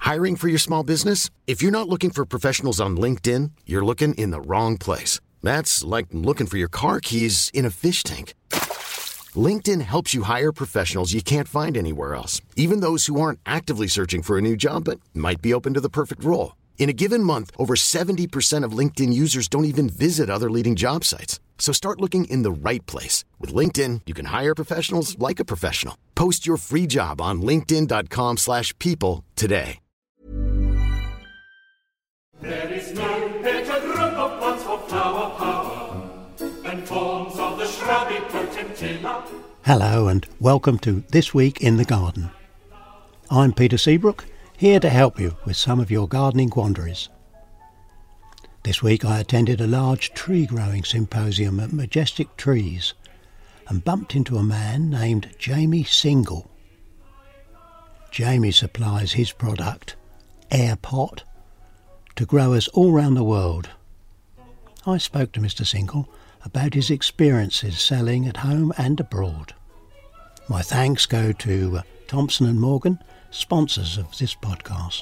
Hiring for your small business? If you're not looking for professionals on LinkedIn, you're looking in the wrong place. That's like looking for your car keys in a fish tank. LinkedIn helps you hire professionals you can't find anywhere else, even those who aren't actively searching for a new job but might be open to the perfect role. In a given month, over 70% of LinkedIn users don't even visit other leading job sites. So start looking in the right place. With LinkedIn, you can hire professionals like a professional. Post your free job on linkedin.com/people today. There is no better group of plants for flower power than forms of the shrubby potentilla. Hello and welcome to This Week in the Garden. I'm Peter Seabrook, here to help you with some of your gardening quandaries. This week I attended a large tree growing symposium at Majestic Trees and bumped into a man named Jamie Single. Jamie supplies his product, Air Pot, to growers all round the world. I spoke to Mr. Single about his experiences selling at home and abroad. My thanks go to Thompson & Morgan, sponsors of this podcast.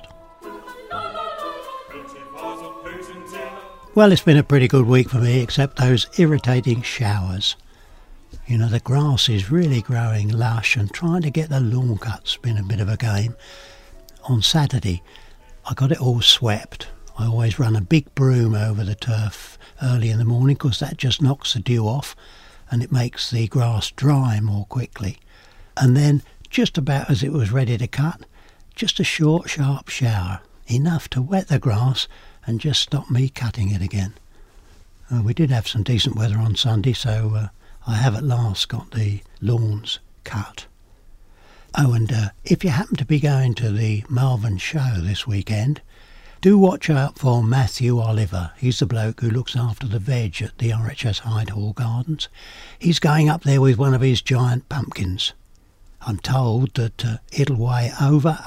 Well, it's been a pretty good week for me, except those irritating showers. You know, the grass is really growing lush and trying to get the lawn cut's been a bit of a game. On Saturday, I got it all swept. I always run a big broom over the turf early in the morning because that just knocks the dew off and it makes the grass dry more quickly. And then, just about as it was ready to cut, just a short, sharp shower, enough to wet the grass and just stop me cutting it again. We did have some decent weather on Sunday, so I have at last got the lawns cut. Oh, and if you happen to be going to the Malvern Show this weekend, do watch out for Matthew Oliver. He's the bloke who looks after the veg at the RHS Hydehall Gardens. He's going up there with one of his giant pumpkins. I'm told that it'll weigh over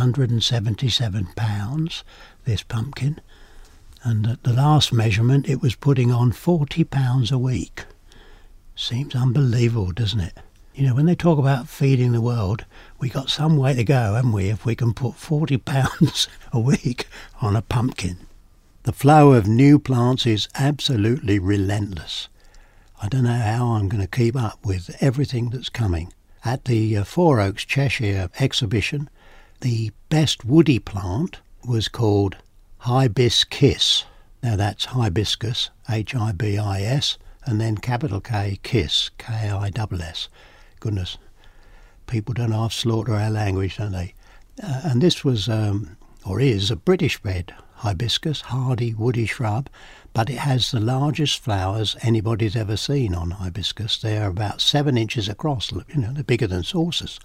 877 pounds, this pumpkin, and at the last measurement it was putting on 40 pounds a week. Seems unbelievable, doesn't it? You know, when they talk about feeding the world, we got some way to go, haven't we, if we can put 40 pounds a week on a pumpkin. The flow of new plants is absolutely relentless. I don't know how I'm going to keep up with everything that's coming. At the Four Oaks Cheshire exhibition, the best woody plant was called Hibiscus. Now that's hibiscus, Hibis, and then capital K, kiss, Kiss. Goodness, people don't half slaughter our language, don't they? And this was, or is, a British red hibiscus, hardy woody shrub, but it has the largest flowers anybody's ever seen on hibiscus. They're about 7 inches across, you know, they're bigger than saucers,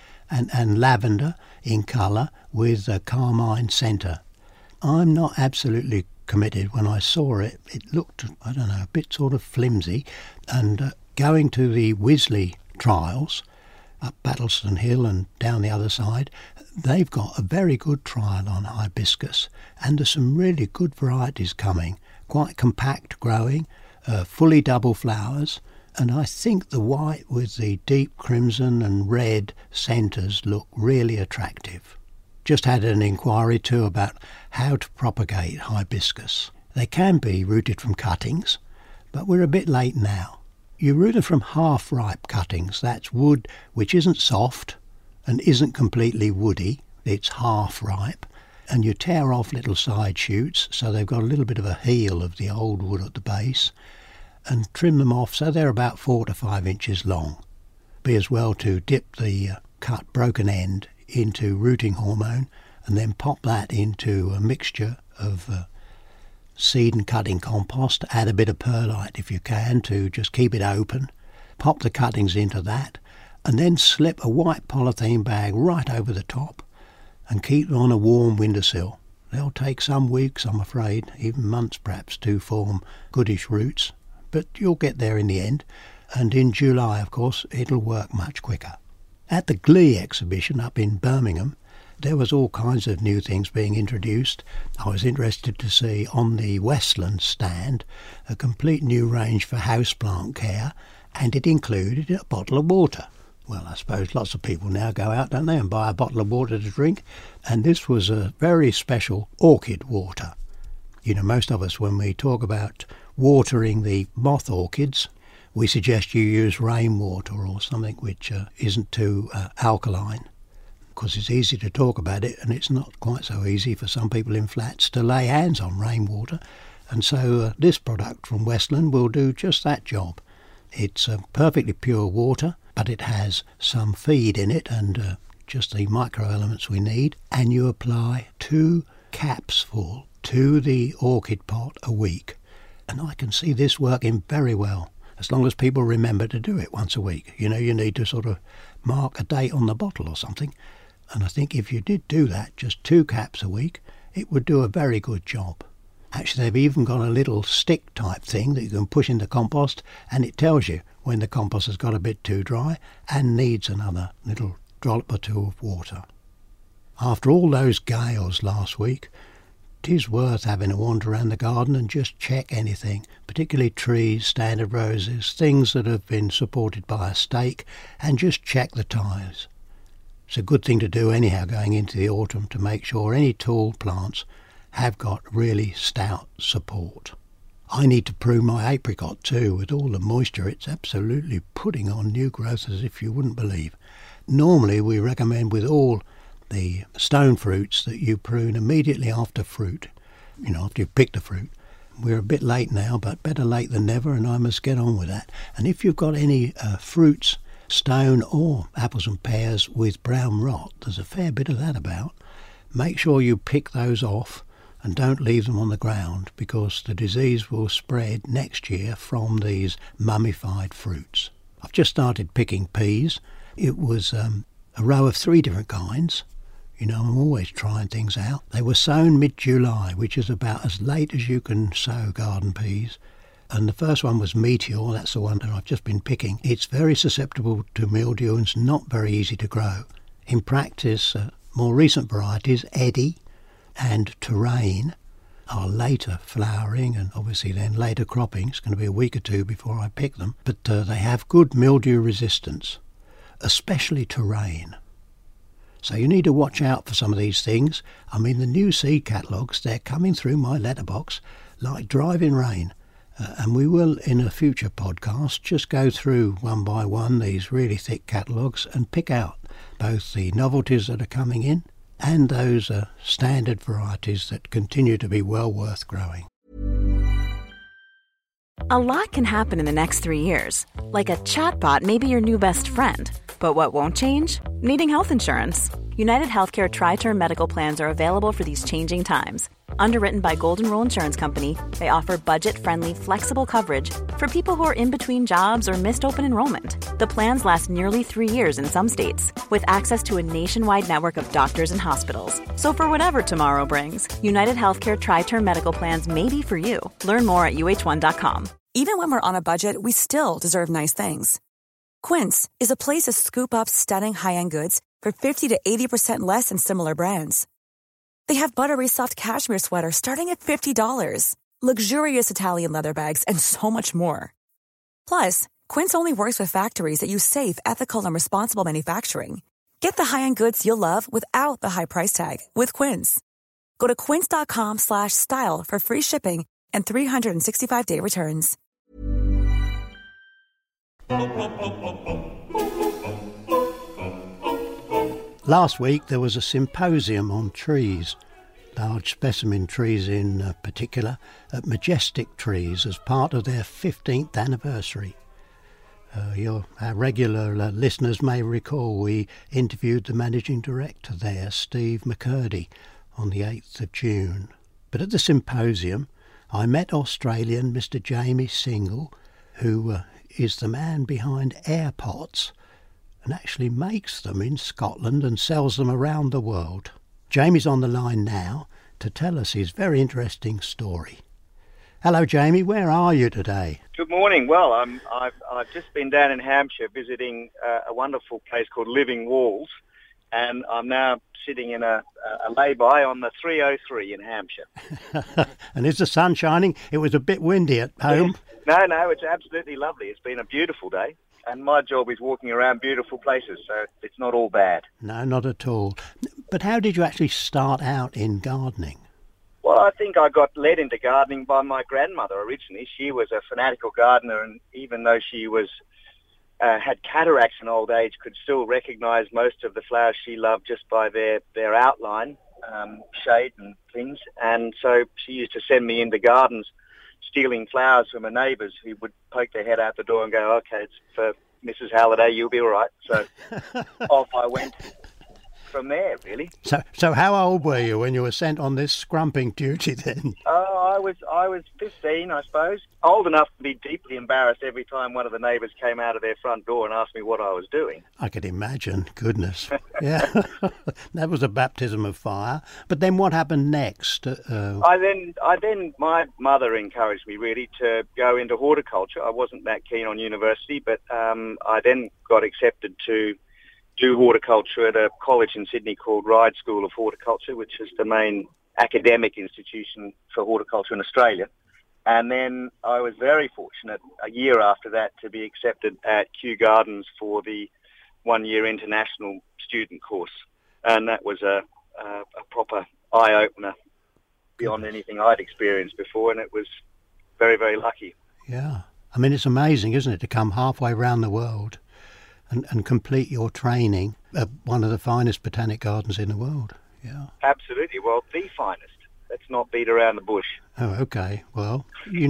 and lavender in colour with a carmine centre. I'm not absolutely committed. When I saw it, it looked, I don't know, a bit sort of flimsy, and going to the Wisley trials up Battleston Hill and down the other side, they've got a very good trial on hibiscus, and there's some really good varieties coming, quite compact growing, fully double flowers, and I think the white with the deep crimson and red centres look really attractive. Just had an inquiry too about how to propagate hibiscus. They can be rooted from cuttings, but we're a bit late now. You root them from half-ripe cuttings. That's wood which isn't soft and isn't completely woody. It's half-ripe. And you tear off little side shoots so they've got a little bit of a heel of the old wood at the base, and trim them off so they're about 4 to 5 inches long. Be as well to dip the cut broken end into rooting hormone and then pop that into a mixture of seed and cutting compost. Add a bit of perlite if you can to just keep it open. Pop the cuttings into that and then slip a white polythene bag right over the top and keep them on a warm windowsill. They'll take some weeks, I'm afraid, even months perhaps, to form goodish roots, but you'll get there in the end, and in July, of course, it'll work much quicker. At the Glee exhibition up in Birmingham, there was all kinds of new things being introduced. I was interested to see on the Westland stand a complete new range for houseplant care, and it included a bottle of water. Well, I suppose lots of people now go out, don't they, and buy a bottle of water to drink. And this was a very special orchid water. You know, most of us, when we talk about watering the moth orchids, we suggest you use rainwater or something which isn't too alkaline, because it's easy to talk about it, and it's not quite so easy for some people in flats to lay hands on rainwater. And so this product from Westland will do just that job. It's perfectly pure water, but it has some feed in it and just the microelements we need. And you apply 2 caps full to the orchid pot a week. And I can see this working very well, as long as people remember to do it once a week. You know, you need to sort of mark a date on the bottle or something. And I think if you did do that, just 2 caps a week, it would do a very good job. Actually, they've even got a little stick type thing that you can push in the compost, and it tells you when the compost has got a bit too dry and needs another little drop or 2 of water. After all those gales last week, it is worth having a wander around the garden and just check anything, particularly trees, standard roses, things that have been supported by a stake, and just check the ties. It's a good thing to do anyhow going into the autumn, to make sure any tall plants have got really stout support. I need to prune my apricot too. With all the moisture, it's absolutely putting on new growth as if you wouldn't believe. Normally we recommend with all the stone fruits that you prune immediately after fruit, you know, after you've picked the fruit. We're a bit late now, but better late than never, and I must get on with that. And if you've got any fruits, stone or apples and pears with brown rot, there's a fair bit of that about, make sure you pick those off and don't leave them on the ground, because the disease will spread next year from these mummified fruits. I've just started picking peas. It was a row of 3 different kinds. You know, I'm always trying things out. They were sown mid-July, which is about as late as you can sow garden peas. And the first one was Meteor, that's the one that I've just been picking. It's very susceptible to mildew and it's not very easy to grow. In practice, more recent varieties, Eddie and Terrain, are later flowering and obviously then later cropping. It's going to be a week or 2 before I pick them. But they have good mildew resistance, especially Terrain. So you need to watch out for some of these things. I mean, the new seed catalogues, they're coming through my letterbox like driving rain. And we will, in a future podcast, just go through one by one these really thick catalogues and pick out both the novelties that are coming in and those standard varieties that continue to be well worth growing. A lot can happen in the next 3 years. Like a chatbot may be your new best friend. But what won't change? Needing health insurance. United Healthcare Tri-Term Medical Plans are available for these changing times. Underwritten by Golden Rule Insurance Company, they offer budget-friendly, flexible coverage for people who are in between jobs or missed open enrollment. The plans last nearly 3 years in some states, with access to a nationwide network of doctors and hospitals. So for whatever tomorrow brings, United Healthcare Tri-Term Medical Plans may be for you. Learn more at uh1.com. Even when we're on a budget, we still deserve nice things. Quince is a place to scoop up stunning high-end goods for 50 to 80% less than similar brands. They have buttery soft cashmere sweaters starting at $50, luxurious Italian leather bags, and so much more. Plus, Quince only works with factories that use safe, ethical, and responsible manufacturing. Get the high-end goods you'll love without the high price tag with Quince. Go to quince.com/style for free shipping and 365-day returns. Last week there was a symposium on trees, large specimen trees in particular, at Majestic Trees as part of their 15th anniversary. Our regular listeners may recall we interviewed the managing director there, Steve McCurdy, on the 8th of June. But at the symposium I met Australian Mr. Jamie Single, who is the man behind AirPots, and actually makes them in Scotland and sells them around the world. Jamie's on the line now to tell us his very interesting story. Hello, Jamie. Where are you today? Good morning. Well, I've just been down in Hampshire visiting a wonderful place called Living Walls, and I'm now sitting in a lay-by on the 303 in Hampshire. And is the sun shining? It was a bit windy at home. No, it's absolutely lovely. It's been a beautiful day. and my job is walking around beautiful places, so it's not all bad. No, not at all. But how did you actually start out in gardening? Well, I think I got led into gardening by my grandmother originally. She was a fanatical gardener, and even though she was had cataracts in old age, could still recognise most of the flowers she loved just by their outline, shade and things. And so she used to send me into gardens, stealing flowers from her neighbours who would poke their head out the door and go, "Okay, it's for Mrs. Halliday, you'll be all right." So off I went from there, really. So how old were you when you were sent on this scrumping duty then? Oh, I was 15, I suppose. Old enough to be deeply embarrassed every time one of the neighbours came out of their front door and asked me what I was doing. I could imagine. Goodness. Yeah. That was a baptism of fire. But then what happened next? My mother encouraged me really to go into horticulture. I wasn't that keen on university, but I then got accepted to do horticulture at a college in Sydney called Ryde School of Horticulture, which is the main academic institution for horticulture in Australia. And then I was very fortunate a year after that to be accepted at Kew Gardens for the one-year international student course. And that was a proper eye-opener beyond anything I'd experienced before, and it was very, very lucky. Yeah. I mean, it's amazing, isn't it, to come halfway around the world and complete your training at one of the finest botanic gardens in the world. Yeah. Absolutely. Well, the finest. Let's not beat around the bush. Oh, okay. Well,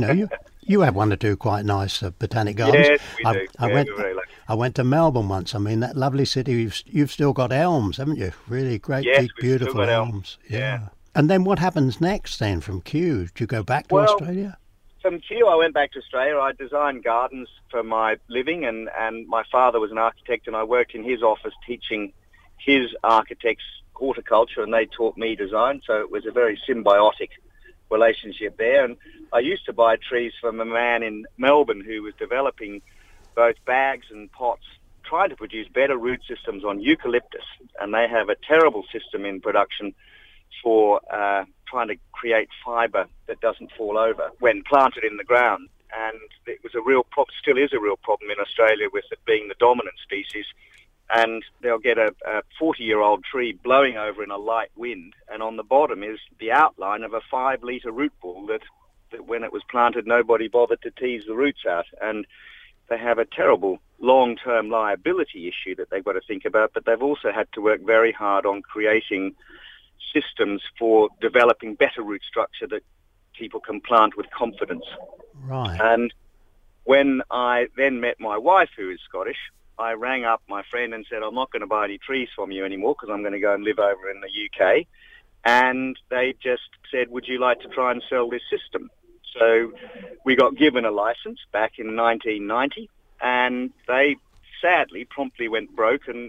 you have one or two quite nice botanic gardens. Yes, we do. We're very lucky. I went to Melbourne once. I mean, that lovely city, you've still got elms, haven't you? Really great, big, beautiful elms. Yeah. And then what happens next then from Kew? Do you go back to Australia? From Kew, I went back to Australia. I designed gardens for my living, and my father was an architect, and I worked in his office teaching his architects horticulture, and they taught me design, so it was a very symbiotic relationship there. And I used to buy trees from a man in Melbourne who was developing both bags and pots, trying to produce better root systems on eucalyptus, and they have a terrible system in production for trying to create fibre that doesn't fall over when planted in the ground. And it was a real problem, still is a real problem in Australia with it being the dominant species. And they'll get a 40-year-old tree blowing over in a light wind, and on the bottom is the outline of a 5-litre root ball that when it was planted, nobody bothered to tease the roots out. And they have a terrible long-term liability issue that they've got to think about, but they've also had to work very hard on creating systems for developing better root structure that people can plant with confidence. Right. And when I then met my wife, who is Scottish, I rang up my friend and said, "I'm not going to buy any trees from you anymore because I'm going to go and live over in the UK." And they just said, "Would you like to try and sell this system?" So we got given a license back in 1990, and they sadly promptly went broke, and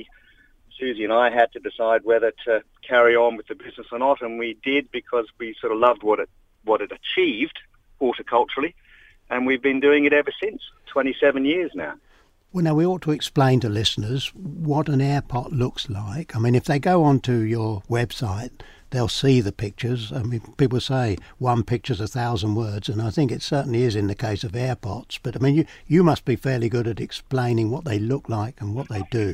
Susie and I had to decide whether to carry on with the business or not, and we did because we sort of loved what it achieved horticulturally, and we've been doing it ever since, 27 years now. Well, now, we ought to explain to listeners what an air pot looks like. I mean, if they go onto your website, they'll see the pictures. I mean, people say one picture's 1,000 words, and I think it certainly is in the case of air pots. But, I mean, you must be fairly good at explaining what they look like and what they do.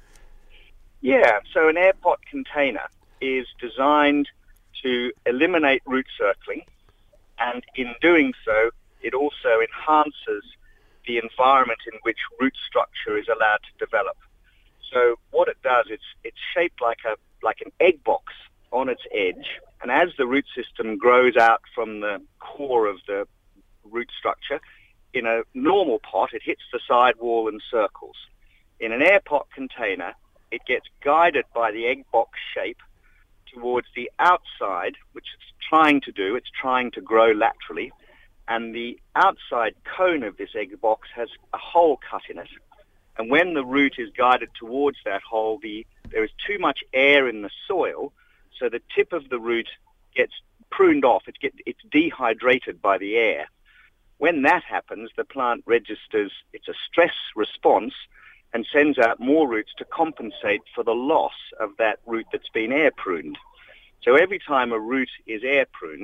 Yeah, so an air pot container is designed to eliminate root circling, and in doing so, it also enhances the environment in which root structure is allowed to develop. So what it does, it's shaped like an egg box on its edge, and as the root system grows out from the core of the root structure, in a normal pot, it hits the side wall and circles. In an air pot container, it gets guided by the egg box shape towards the outside, which it's trying to do. It's trying to grow laterally, and the outside cone of this egg box has a hole cut in it. And when the root is guided towards that hole, there is too much air in the soil, so the tip of the root gets pruned off. It's dehydrated by the air. When that happens, the plant registers it's a stress response and sends out more roots to compensate for the loss of that root that's been air pruned. So every time a root is air pruned,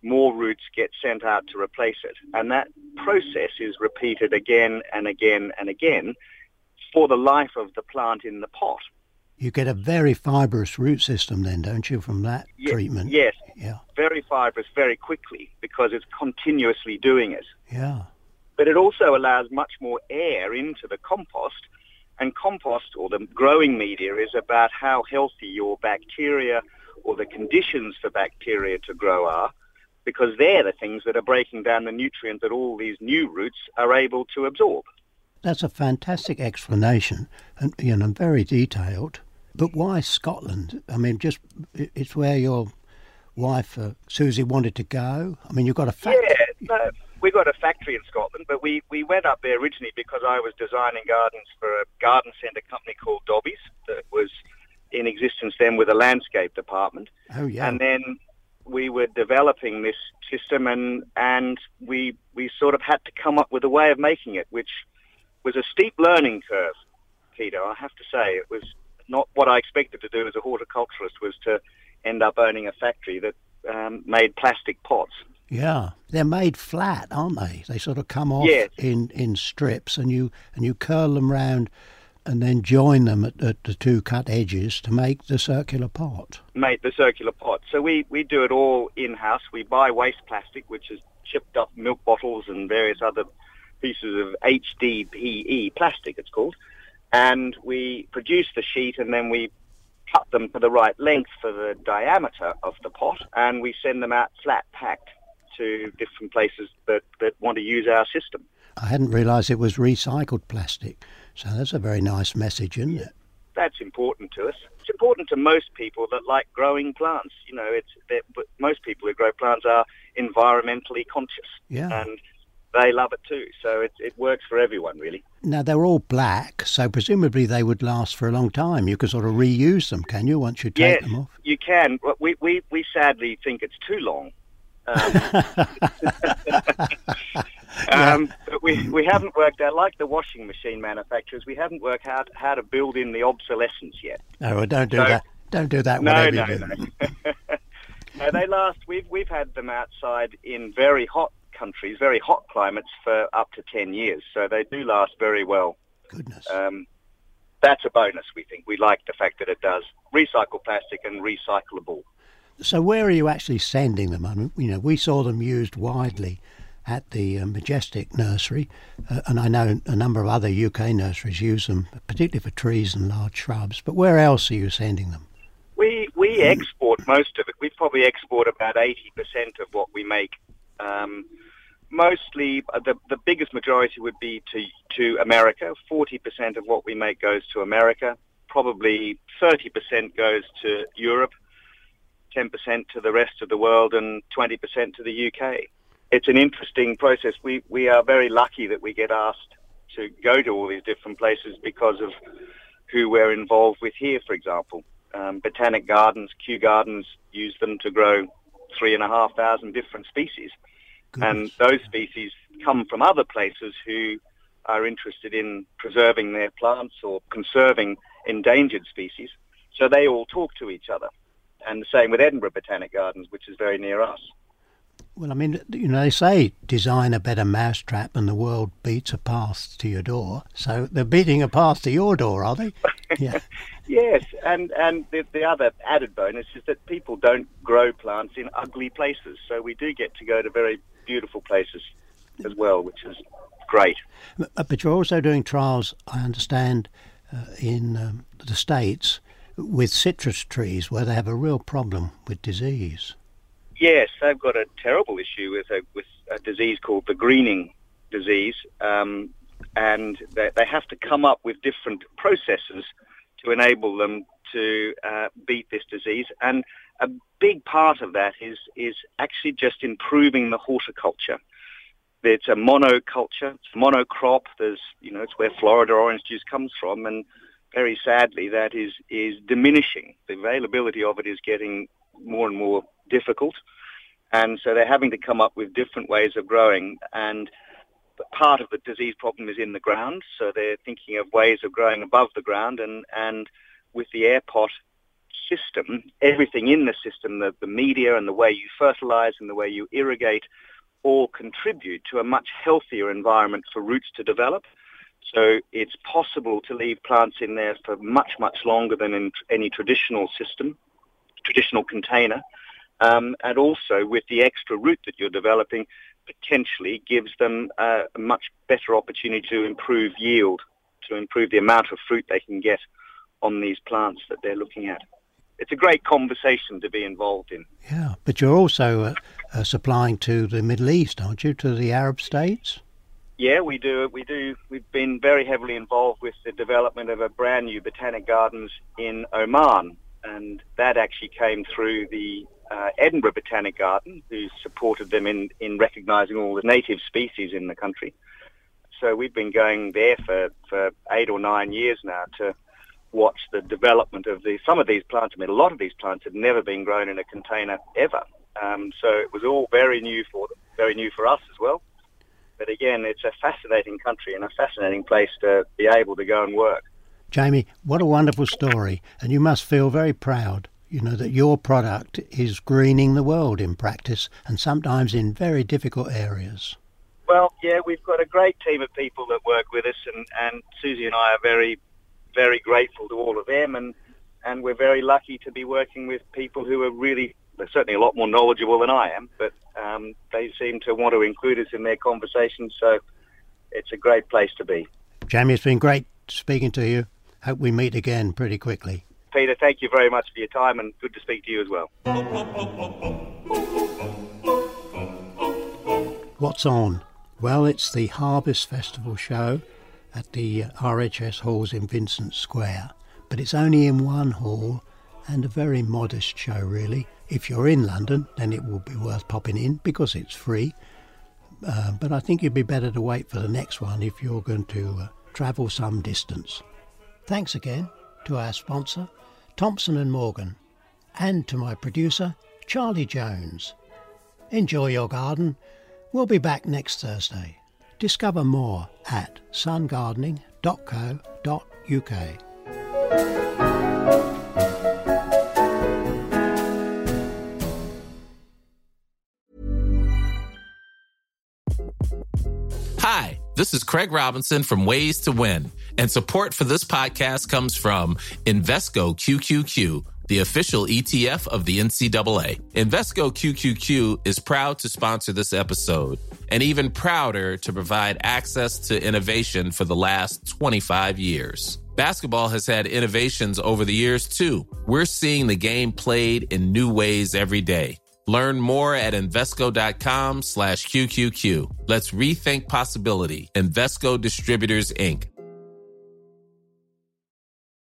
more roots get sent out to replace it. And that process is repeated again and again and again for the life of the plant in the pot. You get a very fibrous root system then, don't you, from that treatment? Yes, yeah. Very fibrous very quickly because it's continuously doing it. Yeah. But it also allows much more air into the compost. And compost, or the growing media, is about how healthy your bacteria or the conditions for bacteria to grow are, because they're the things that are breaking down the nutrient that all these new roots are able to absorb. That's a fantastic explanation, and very detailed. But why Scotland? I mean, just it's where your wife, Susie, wanted to go. I mean, you've got a factory. Yeah, no, we got a factory in Scotland, but we went up there originally because I was designing gardens for a garden centre company called Dobbies that was in existence then with a landscape department. Oh, yeah. And then we were developing this system, and we sort of had to come up with a way of making it, which was a steep learning curve, Peter, I have to say. It was not what I expected to do as a horticulturist, was to end up owning a factory that made plastic pots. Yeah, they're made flat, aren't they? They sort of come off in strips, and you curl them round and then join them at the two cut edges to make the circular pot. Make the circular pot. So we do it all in-house. We buy waste plastic, which is chipped up milk bottles and various other pieces of HDPE plastic, it's called. And we produce the sheet, and then we cut them to the right length for the diameter of the pot, and we send them out flat packed to different places that want to use our system. I hadn't realised it was recycled plastic, so that's a very nice message, isn't it? That's important to us. It's important to most people that like growing plants. But most people who grow plants are environmentally conscious, and they love it too. So it works for everyone, really. Now, they're all black, so presumably they would last for a long time. You can sort of reuse them, can you, once you take them off? Yes, you can. We sadly think it's too long. But we haven't worked out, like the washing machine manufacturers, we haven't worked out how to build in the obsolescence yet. Oh, well, don't do that. Don't do that. No. No, they last. We've had them outside in very hot countries, very hot climates, for up to 10 years. So they do last very well. Goodness. That's a bonus, we think. We like the fact that it does recycle plastic and recyclable. So where are you actually sending them? I mean, we saw them used widely at the Majestic Nursery, and I know a number of other UK nurseries use them, particularly for trees and large shrubs. But where else are you sending them? We export most of it. We probably export about 80% of what we make. Mostly, the biggest majority would be to America. 40% of what we make goes to America. Probably 30% goes to Europe, 10% to the rest of the world, and 20% to the UK. It's an interesting process. We are very lucky that we get asked to go to all these different places because of who we're involved with here, for example. Botanic Gardens, Kew Gardens use them to grow 3,500 different species. Goodness. And those species come from other places who are interested in preserving their plants or conserving endangered species. So they all talk to each other. And the same with Edinburgh Botanic Gardens, which is very near us. Well, I mean, they say design a better mousetrap and the world beats a path to your door. So they're beating a path to your door, are they? Yeah. Yes, and the other added bonus is that people don't grow plants in ugly places. So we do get to go to very beautiful places as well, which is great. But you're also doing trials, I understand, in the States with citrus trees where they have a real problem with disease. Yes, they've got a terrible issue with a disease called the greening disease, and they have to come up with different processes to enable them to beat this disease. And a big part of that is actually just improving the horticulture. It's a monoculture, it's a monocrop. It's where Florida orange juice comes from, and very sadly that is diminishing. The availability of it is getting more and more difficult, and so they're having to come up with different ways of growing. And part of the disease problem is in the ground, so they're thinking of ways of growing above the ground, and with the air pot system, everything in the system, the media and the way you fertilize and the way you irrigate, all contribute to a much healthier environment for roots to develop. So it's possible to leave plants in there for much, much longer than in any traditional system, traditional container. And also with the extra root that you're developing, potentially gives them a much better opportunity to improve yield, to improve the amount of fruit they can get on these plants that they're looking at. It's a great conversation to be involved in. Yeah, but you're also supplying to the Middle East, aren't you, to the Arab states? Yeah, we do. We've been very heavily involved with the development of a brand new botanic gardens in Oman, and that actually came through the Edinburgh Botanic Garden, who supported them in recognising all the native species in the country. So we've been going there for 8 or 9 years now to watch the development of some of these plants. I mean, a lot of these plants had never been grown in a container ever. So it was all very new for them, very new for us as well. But again, it's a fascinating country and a fascinating place to be able to go and work. Jamie, what a wonderful story. And you must feel very proud, you know, that your product is greening the world in practice and sometimes in very difficult areas. Well, yeah, we've got a great team of people that work with us, and Susie and I are very, very grateful to all of them, and we're very lucky to be working with people who are really, they're certainly a lot more knowledgeable than I am, but they seem to want to include us in their conversations, so it's a great place to be. Jamie, it's been great speaking to you. Hope we meet again pretty quickly. Peter, thank you very much for your time, and good to speak to you as well. What's on? Well, it's the Harvest Festival show at the RHS Halls in Vincent Square, but it's only in one hall and a very modest show really. If you're in London, then it will be worth popping in because it's free, but I think it'd be better to wait for the next one if you're going to travel some distance. Thanks again to our sponsor, Thompson & Morgan, and to my producer, Charlie Jones. Enjoy your garden. We'll be back next Thursday. Discover more at sungardening.co.uk. Hi, this is Craig Robinson from Ways to Win, and support for this podcast comes from Invesco QQQ, the official ETF of the NCAA. Invesco QQQ is proud to sponsor this episode, and even prouder to provide access to innovation for the last 25 years. Basketball has had innovations over the years, too. We're seeing the game played in new ways every day. Learn more at Invesco.com/QQQ. Let's rethink possibility. Invesco Distributors, Inc.